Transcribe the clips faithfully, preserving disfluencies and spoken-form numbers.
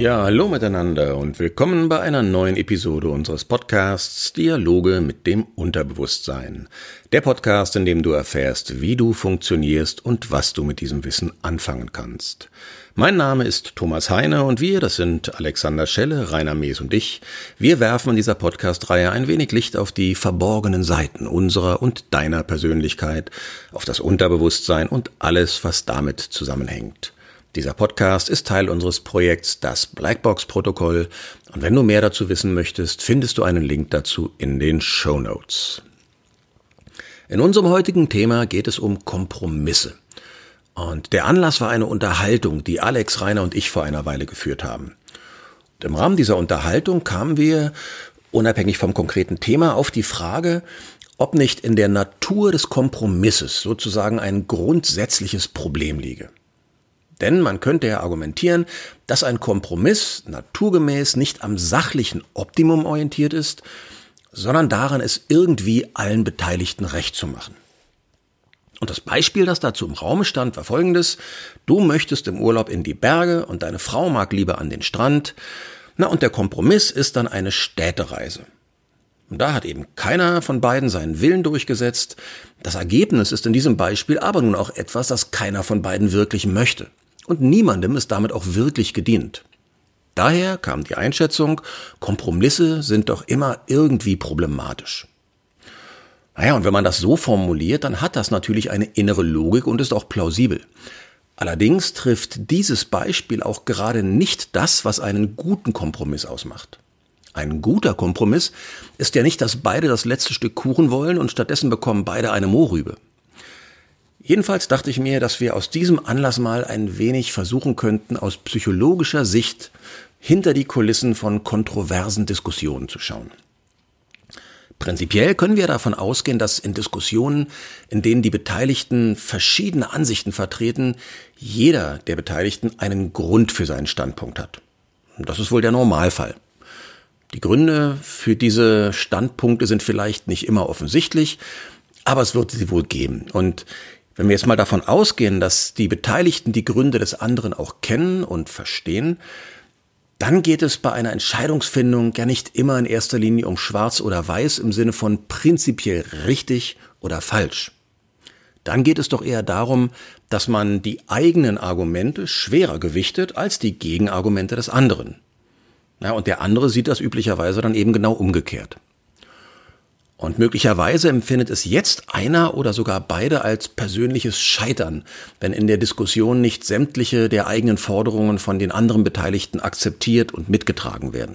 Ja, hallo miteinander und willkommen bei einer neuen Episode unseres Podcasts Dialoge mit dem Unterbewusstsein. Der Podcast, in dem du erfährst, wie du funktionierst und was du mit diesem Wissen anfangen kannst. Mein Name ist Thomas Heine und wir, das sind Alexander Schelle, Rainer Mees und ich. Wir werfen in dieser Podcast-Reihe ein wenig Licht auf die verborgenen Seiten unserer und deiner Persönlichkeit, auf das Unterbewusstsein und alles, was damit zusammenhängt. Dieser Podcast ist Teil unseres Projekts Das Blackbox-Protokoll und wenn du mehr dazu wissen möchtest, findest du einen Link dazu in den Shownotes. In unserem heutigen Thema geht es um Kompromisse. Und der Anlass war eine Unterhaltung, die Alex, Rainer und ich vor einer Weile geführt haben. Und im Rahmen dieser Unterhaltung kamen wir, unabhängig vom konkreten Thema, auf die Frage, ob nicht in der Natur des Kompromisses sozusagen ein grundsätzliches Problem liege. Denn man könnte ja argumentieren, dass ein Kompromiss naturgemäß nicht am sachlichen Optimum orientiert ist, sondern daran, es irgendwie allen Beteiligten recht zu machen. Und das Beispiel, das dazu im Raum stand, war folgendes. Du möchtest im Urlaub in die Berge und deine Frau mag lieber an den Strand. Na, und der Kompromiss ist dann eine Städtereise. Und da hat eben keiner von beiden seinen Willen durchgesetzt. Das Ergebnis ist in diesem Beispiel aber nun auch etwas, das keiner von beiden wirklich möchte. Und niemandem ist damit auch wirklich gedient. Daher kam die Einschätzung, Kompromisse sind doch immer irgendwie problematisch. Naja, und wenn man das so formuliert, dann hat das natürlich eine innere Logik und ist auch plausibel. Allerdings trifft dieses Beispiel auch gerade nicht das, was einen guten Kompromiss ausmacht. Ein guter Kompromiss ist ja nicht, dass beide das letzte Stück Kuchen wollen und stattdessen bekommen beide eine Mohrrübe. Jedenfalls dachte ich mir, dass wir aus diesem Anlass mal ein wenig versuchen könnten, aus psychologischer Sicht hinter die Kulissen von kontroversen Diskussionen zu schauen. Prinzipiell können wir davon ausgehen, dass in Diskussionen, in denen die Beteiligten verschiedene Ansichten vertreten, jeder der Beteiligten einen Grund für seinen Standpunkt hat. Und das ist wohl der Normalfall. Die Gründe für diese Standpunkte sind vielleicht nicht immer offensichtlich, aber es wird sie wohl geben. Und wenn wir jetzt mal davon ausgehen, dass die Beteiligten die Gründe des anderen auch kennen und verstehen, dann geht es bei einer Entscheidungsfindung ja nicht immer in erster Linie um Schwarz oder Weiß im Sinne von prinzipiell richtig oder falsch. Dann geht es doch eher darum, dass man die eigenen Argumente schwerer gewichtet als die Gegenargumente des anderen. Ja, und der andere sieht das üblicherweise dann eben genau umgekehrt. Und möglicherweise empfindet es jetzt einer oder sogar beide als persönliches Scheitern, wenn in der Diskussion nicht sämtliche der eigenen Forderungen von den anderen Beteiligten akzeptiert und mitgetragen werden.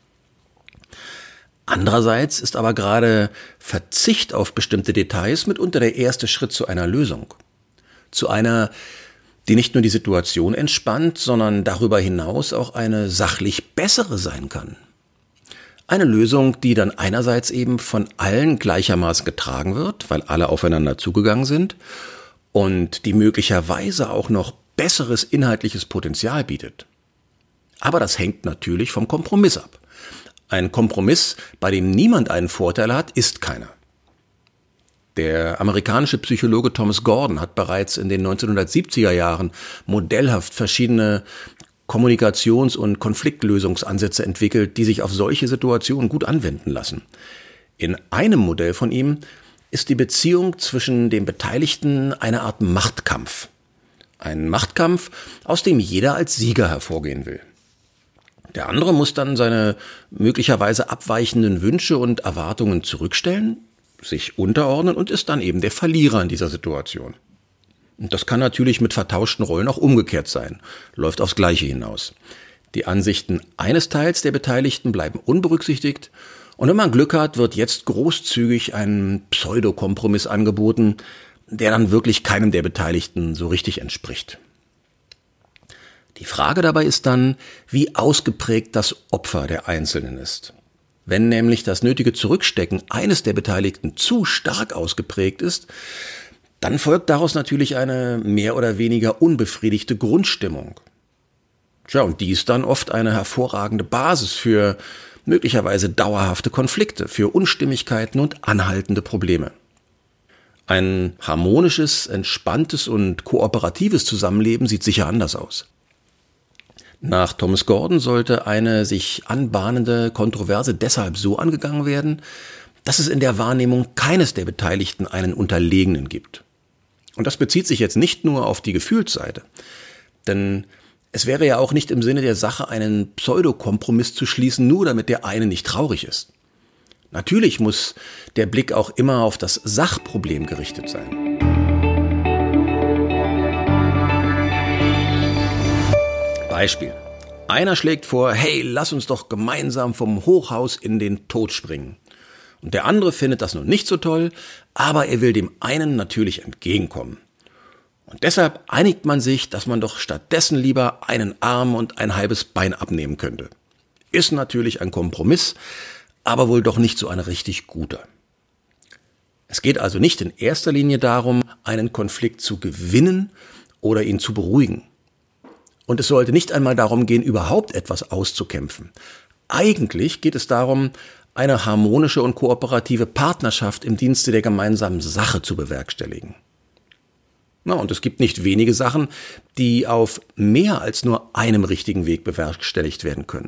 Andererseits ist aber gerade Verzicht auf bestimmte Details mitunter der erste Schritt zu einer Lösung. Zu einer, die nicht nur die Situation entspannt, sondern darüber hinaus auch eine sachlich bessere sein kann. Eine Lösung, die dann einerseits eben von allen gleichermaßen getragen wird, weil alle aufeinander zugegangen sind und die möglicherweise auch noch besseres inhaltliches Potenzial bietet. Aber das hängt natürlich vom Kompromiss ab. Ein Kompromiss, bei dem niemand einen Vorteil hat, ist keiner. Der amerikanische Psychologe Thomas Gordon hat bereits in den neunzehnhundertsiebziger Jahren modellhaft verschiedene Kommunikations- und Konfliktlösungsansätze entwickelt, die sich auf solche Situationen gut anwenden lassen. In einem Modell von ihm ist die Beziehung zwischen den Beteiligten eine Art Machtkampf. Ein Machtkampf, aus dem jeder als Sieger hervorgehen will. Der andere muss dann seine möglicherweise abweichenden Wünsche und Erwartungen zurückstellen, sich unterordnen und ist dann eben der Verlierer in dieser Situation. Und das kann natürlich mit vertauschten Rollen auch umgekehrt sein, läuft aufs Gleiche hinaus. Die Ansichten eines Teils der Beteiligten bleiben unberücksichtigt und wenn man Glück hat, wird jetzt großzügig ein Pseudokompromiss angeboten, der dann wirklich keinem der Beteiligten so richtig entspricht. Die Frage dabei ist dann, wie ausgeprägt das Opfer der Einzelnen ist. Wenn nämlich das nötige Zurückstecken eines der Beteiligten zu stark ausgeprägt ist, dann folgt daraus natürlich eine mehr oder weniger unbefriedigte Grundstimmung. Tja, und die ist dann oft eine hervorragende Basis für möglicherweise dauerhafte Konflikte, für Unstimmigkeiten und anhaltende Probleme. Ein harmonisches, entspanntes und kooperatives Zusammenleben sieht sicher anders aus. Nach Thomas Gordon sollte eine sich anbahnende Kontroverse deshalb so angegangen werden, dass es in der Wahrnehmung keines der Beteiligten einen Unterlegenen gibt. Und das bezieht sich jetzt nicht nur auf die Gefühlsseite, denn es wäre ja auch nicht im Sinne der Sache, einen Pseudokompromiss zu schließen, nur damit der eine nicht traurig ist. Natürlich muss der Blick auch immer auf das Sachproblem gerichtet sein. Beispiel. Einer schlägt vor, hey, lass uns doch gemeinsam vom Hochhaus in den Tod springen. Und der andere findet das nun nicht so toll, aber er will dem einen natürlich entgegenkommen. Und deshalb einigt man sich, dass man doch stattdessen lieber einen Arm und ein halbes Bein abnehmen könnte. Ist natürlich ein Kompromiss, aber wohl doch nicht so ein richtig guter. Es geht also nicht in erster Linie darum, einen Konflikt zu gewinnen oder ihn zu beruhigen. Und es sollte nicht einmal darum gehen, überhaupt etwas auszukämpfen. Eigentlich geht es darum, eine harmonische und kooperative Partnerschaft im Dienste der gemeinsamen Sache zu bewerkstelligen. Na, und es gibt nicht wenige Sachen, die auf mehr als nur einem richtigen Weg bewerkstelligt werden können.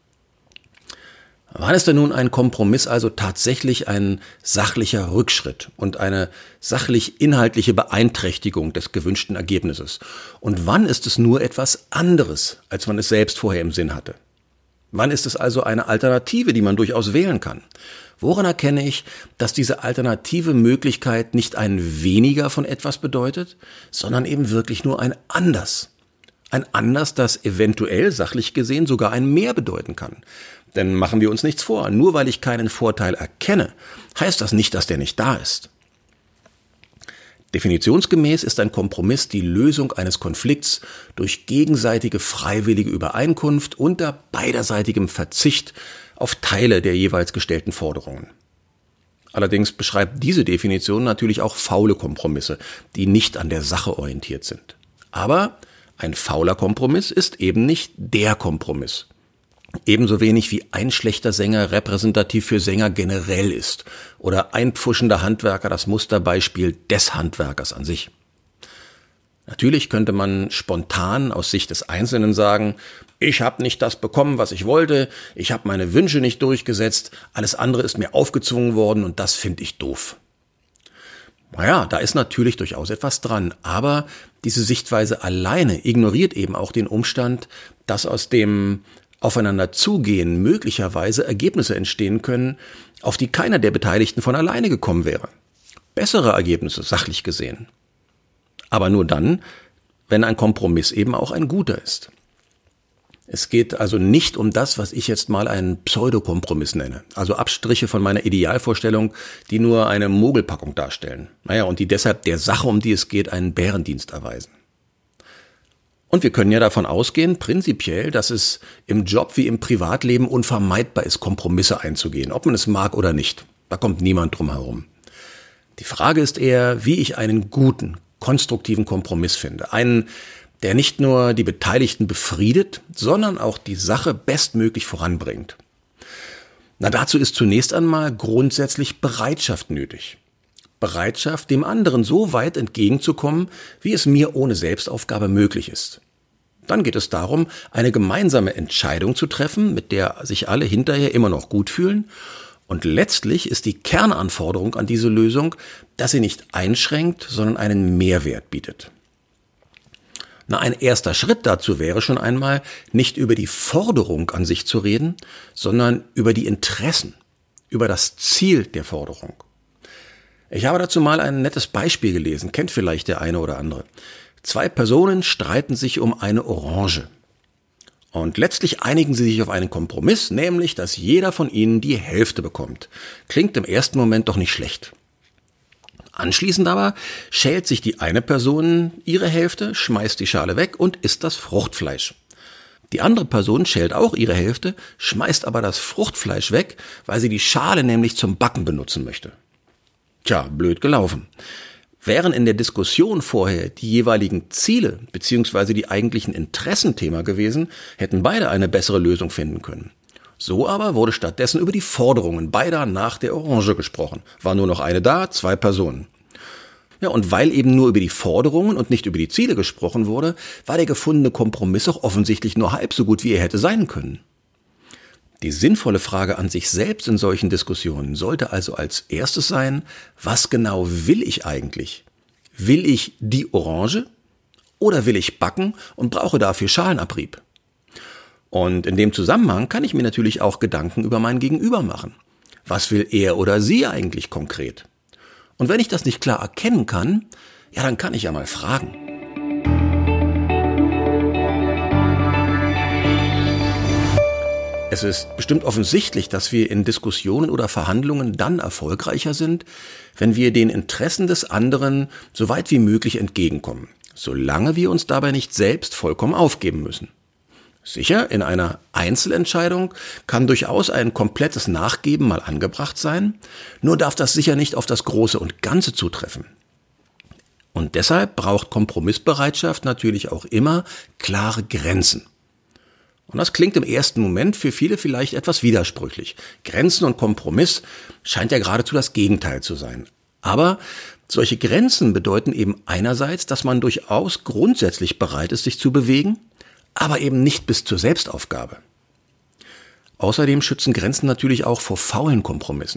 Wann ist denn nun ein Kompromiss also tatsächlich ein sachlicher Rückschritt und eine sachlich-inhaltliche Beeinträchtigung des gewünschten Ergebnisses? Und wann ist es nur etwas anderes, als man es selbst vorher im Sinn hatte? Wann ist es also eine Alternative, die man durchaus wählen kann? Woran erkenne ich, dass diese alternative Möglichkeit nicht ein Weniger von etwas bedeutet, sondern eben wirklich nur ein Anders? Ein Anders, das eventuell, sachlich gesehen, sogar ein Mehr bedeuten kann. Denn machen wir uns nichts vor, nur weil ich keinen Vorteil erkenne, heißt das nicht, dass der nicht da ist. Definitionsgemäß ist ein Kompromiss die Lösung eines Konflikts durch gegenseitige freiwillige Übereinkunft unter beiderseitigem Verzicht auf Teile der jeweils gestellten Forderungen. Allerdings beschreibt diese Definition natürlich auch faule Kompromisse, die nicht an der Sache orientiert sind. Aber ein fauler Kompromiss ist eben nicht der Kompromiss. Ebenso wenig wie ein schlechter Sänger repräsentativ für Sänger generell ist oder ein pfuschender Handwerker das Musterbeispiel des Handwerkers an sich. Natürlich könnte man spontan aus Sicht des Einzelnen sagen, ich habe nicht das bekommen, was ich wollte, ich habe meine Wünsche nicht durchgesetzt, alles andere ist mir aufgezwungen worden und das finde ich doof. Naja, da ist natürlich durchaus etwas dran, aber diese Sichtweise alleine ignoriert eben auch den Umstand, dass aus dem Aufeinander zugehen möglicherweise Ergebnisse entstehen können, auf die keiner der Beteiligten von alleine gekommen wäre. Bessere Ergebnisse, sachlich gesehen. Aber nur dann, wenn ein Kompromiss eben auch ein guter ist. Es geht also nicht um das, was ich jetzt mal einen Pseudokompromiss nenne, also Abstriche von meiner Idealvorstellung, die nur eine Mogelpackung darstellen. Naja, und die deshalb der Sache, um die es geht, einen Bärendienst erweisen. Und wir können ja davon ausgehen, prinzipiell, dass es im Job wie im Privatleben unvermeidbar ist, Kompromisse einzugehen, ob man es mag oder nicht. Da kommt niemand drum herum. Die Frage ist eher, wie ich einen guten, konstruktiven Kompromiss finde. Einen, der nicht nur die Beteiligten befriedet, sondern auch die Sache bestmöglich voranbringt. Na, dazu ist zunächst einmal grundsätzlich Bereitschaft nötig. Bereitschaft, dem anderen so weit entgegenzukommen, wie es mir ohne Selbstaufgabe möglich ist. Dann geht es darum, eine gemeinsame Entscheidung zu treffen, mit der sich alle hinterher immer noch gut fühlen. Und letztlich ist die Kernanforderung an diese Lösung, dass sie nicht einschränkt, sondern einen Mehrwert bietet. Na, ein erster Schritt dazu wäre schon einmal, nicht über die Forderung an sich zu reden, sondern über die Interessen, über das Ziel der Forderung. Ich habe dazu mal ein nettes Beispiel gelesen, kennt vielleicht der eine oder andere. Zwei Personen streiten sich um eine Orange. Und letztlich einigen sie sich auf einen Kompromiss, nämlich, dass jeder von ihnen die Hälfte bekommt. Klingt im ersten Moment doch nicht schlecht. Anschließend aber schält sich die eine Person ihre Hälfte, schmeißt die Schale weg und isst das Fruchtfleisch. Die andere Person schält auch ihre Hälfte, schmeißt aber das Fruchtfleisch weg, weil sie die Schale nämlich zum Backen benutzen möchte. Tja, blöd gelaufen. Wären in der Diskussion vorher die jeweiligen Ziele bzw. die eigentlichen Interessen Thema gewesen, hätten beide eine bessere Lösung finden können. So aber wurde stattdessen über die Forderungen beider nach der Orange gesprochen. War nur noch eine da, zwei Personen. Ja, und weil eben nur über die Forderungen und nicht über die Ziele gesprochen wurde, war der gefundene Kompromiss auch offensichtlich nur halb so gut, wie er hätte sein können. Die sinnvolle Frage an sich selbst in solchen Diskussionen sollte also als erstes sein, was genau will ich eigentlich? Will ich die Orange oder will ich backen und brauche dafür Schalenabrieb? Und in dem Zusammenhang kann ich mir natürlich auch Gedanken über mein Gegenüber machen. Was will er oder sie eigentlich konkret? Und wenn ich das nicht klar erkennen kann, ja, dann kann ich ja mal fragen. Es ist bestimmt offensichtlich, dass wir in Diskussionen oder Verhandlungen dann erfolgreicher sind, wenn wir den Interessen des anderen so weit wie möglich entgegenkommen, solange wir uns dabei nicht selbst vollkommen aufgeben müssen. Sicher, in einer Einzelentscheidung kann durchaus ein komplettes Nachgeben mal angebracht sein, nur darf das sicher nicht auf das Große und Ganze zutreffen. Und deshalb braucht Kompromissbereitschaft natürlich auch immer klare Grenzen. Und das klingt im ersten Moment für viele vielleicht etwas widersprüchlich. Grenzen und Kompromiss scheint ja geradezu das Gegenteil zu sein. Aber solche Grenzen bedeuten eben einerseits, dass man durchaus grundsätzlich bereit ist, sich zu bewegen, aber eben nicht bis zur Selbstaufgabe. Außerdem schützen Grenzen natürlich auch vor faulen Kompromissen.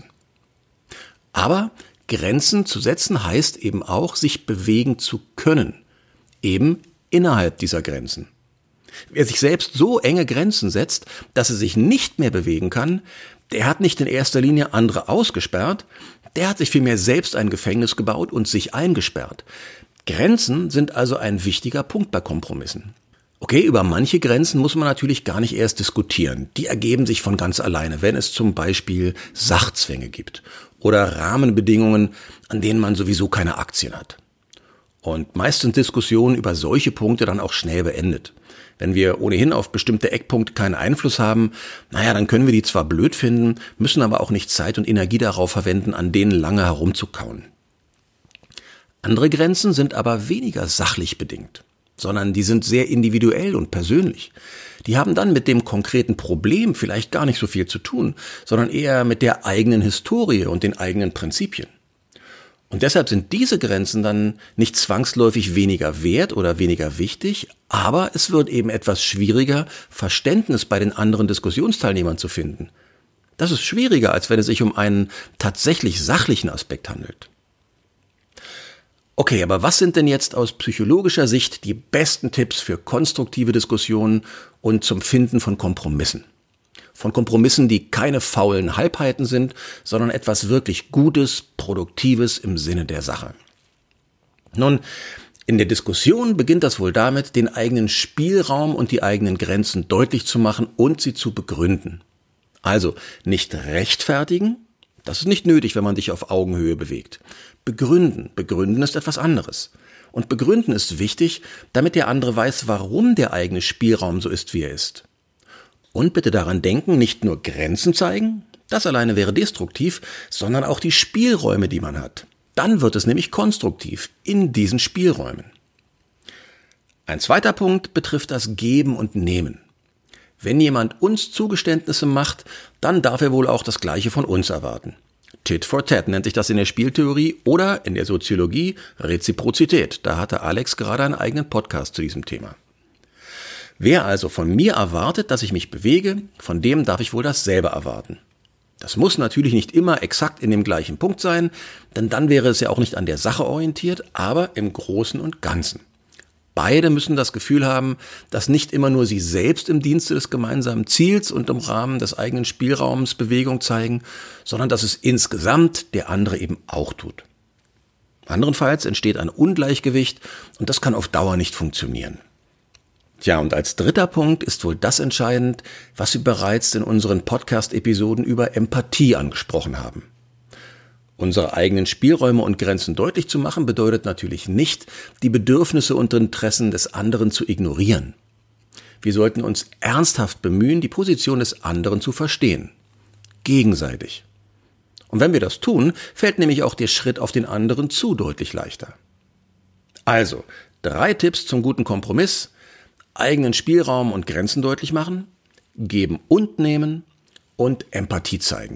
Aber Grenzen zu setzen heißt eben auch, sich bewegen zu können, eben innerhalb dieser Grenzen. Wer sich selbst so enge Grenzen setzt, dass er sich nicht mehr bewegen kann, der hat nicht in erster Linie andere ausgesperrt, der hat sich vielmehr selbst ein Gefängnis gebaut und sich eingesperrt. Grenzen sind also ein wichtiger Punkt bei Kompromissen. Okay, über manche Grenzen muss man natürlich gar nicht erst diskutieren. Die ergeben sich von ganz alleine, wenn es zum Beispiel Sachzwänge gibt oder Rahmenbedingungen, an denen man sowieso keine Aktien hat. Und meist sind Diskussionen über solche Punkte dann auch schnell beendet. Wenn wir ohnehin auf bestimmte Eckpunkte keinen Einfluss haben, naja, dann können wir die zwar blöd finden, müssen aber auch nicht Zeit und Energie darauf verwenden, an denen lange herumzukauen. Andere Grenzen sind aber weniger sachlich bedingt, sondern die sind sehr individuell und persönlich. Die haben dann mit dem konkreten Problem vielleicht gar nicht so viel zu tun, sondern eher mit der eigenen Historie und den eigenen Prinzipien. Und deshalb sind diese Grenzen dann nicht zwangsläufig weniger wert oder weniger wichtig, aber es wird eben etwas schwieriger, Verständnis bei den anderen Diskussionsteilnehmern zu finden. Das ist schwieriger, als wenn es sich um einen tatsächlich sachlichen Aspekt handelt. Okay, aber was sind denn jetzt aus psychologischer Sicht die besten Tipps für konstruktive Diskussionen und zum Finden von Kompromissen? Von Kompromissen, die keine faulen Halbheiten sind, sondern etwas wirklich Gutes, Produktives im Sinne der Sache. Nun, in der Diskussion beginnt das wohl damit, den eigenen Spielraum und die eigenen Grenzen deutlich zu machen und sie zu begründen. Also nicht rechtfertigen, das ist nicht nötig, wenn man sich auf Augenhöhe bewegt. Begründen, begründen ist etwas anderes. Und begründen ist wichtig, damit der andere weiß, warum der eigene Spielraum so ist, wie er ist. Und bitte daran denken, nicht nur Grenzen zeigen, das alleine wäre destruktiv, sondern auch die Spielräume, die man hat. Dann wird es nämlich konstruktiv in diesen Spielräumen. Ein zweiter Punkt betrifft das Geben und Nehmen. Wenn jemand uns Zugeständnisse macht, dann darf er wohl auch das Gleiche von uns erwarten. Tit for tat nennt sich das in der Spieltheorie oder in der Soziologie Reziprozität. Da hatte Alex gerade einen eigenen Podcast zu diesem Thema. Wer also von mir erwartet, dass ich mich bewege, von dem darf ich wohl dasselbe erwarten. Das muss natürlich nicht immer exakt in dem gleichen Punkt sein, denn dann wäre es ja auch nicht an der Sache orientiert, aber im Großen und Ganzen. Beide müssen das Gefühl haben, dass nicht immer nur sie selbst im Dienste des gemeinsamen Ziels und im Rahmen des eigenen Spielraums Bewegung zeigen, sondern dass es insgesamt der andere eben auch tut. Anderenfalls entsteht ein Ungleichgewicht und das kann auf Dauer nicht funktionieren. Tja, und als dritter Punkt ist wohl das entscheidend, was wir bereits in unseren Podcast-Episoden über Empathie angesprochen haben. Unsere eigenen Spielräume und Grenzen deutlich zu machen, bedeutet natürlich nicht, die Bedürfnisse und Interessen des anderen zu ignorieren. Wir sollten uns ernsthaft bemühen, die Position des anderen zu verstehen. Gegenseitig. Und wenn wir das tun, fällt nämlich auch der Schritt auf den anderen zu deutlich leichter. Also, drei Tipps zum guten Kompromiss: eigenen Spielraum und Grenzen deutlich machen, geben und nehmen und Empathie zeigen.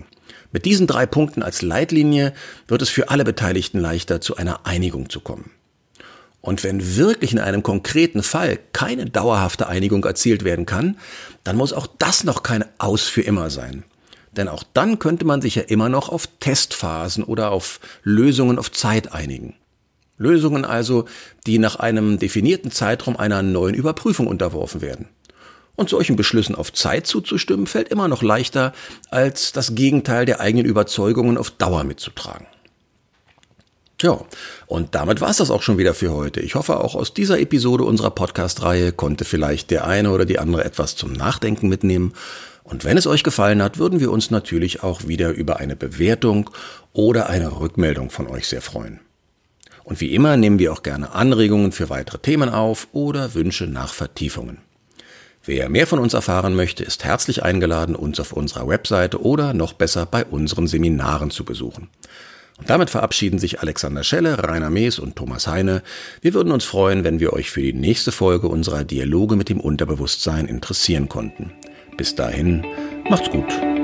Mit diesen drei Punkten als Leitlinie wird es für alle Beteiligten leichter, zu einer Einigung zu kommen. Und wenn wirklich in einem konkreten Fall keine dauerhafte Einigung erzielt werden kann, dann muss auch das noch kein Aus für immer sein. Denn auch dann könnte man sich ja immer noch auf Testphasen oder auf Lösungen auf Zeit einigen. Lösungen also, die nach einem definierten Zeitraum einer neuen Überprüfung unterworfen werden. Und solchen Beschlüssen auf Zeit zuzustimmen, fällt immer noch leichter, als das Gegenteil der eigenen Überzeugungen auf Dauer mitzutragen. Tja, und damit war es das auch schon wieder für heute. Ich hoffe, auch aus dieser Episode unserer Podcast-Reihe konnte vielleicht der eine oder die andere etwas zum Nachdenken mitnehmen. Und wenn es euch gefallen hat, würden wir uns natürlich auch wieder über eine Bewertung oder eine Rückmeldung von euch sehr freuen. Und wie immer nehmen wir auch gerne Anregungen für weitere Themen auf oder Wünsche nach Vertiefungen. Wer mehr von uns erfahren möchte, ist herzlich eingeladen, uns auf unserer Webseite oder noch besser bei unseren Seminaren zu besuchen. Und damit verabschieden sich Alexander Schelle, Rainer Mees und Thomas Heine. Wir würden uns freuen, wenn wir euch für die nächste Folge unserer Dialoge mit dem Unterbewusstsein interessieren konnten. Bis dahin, macht's gut.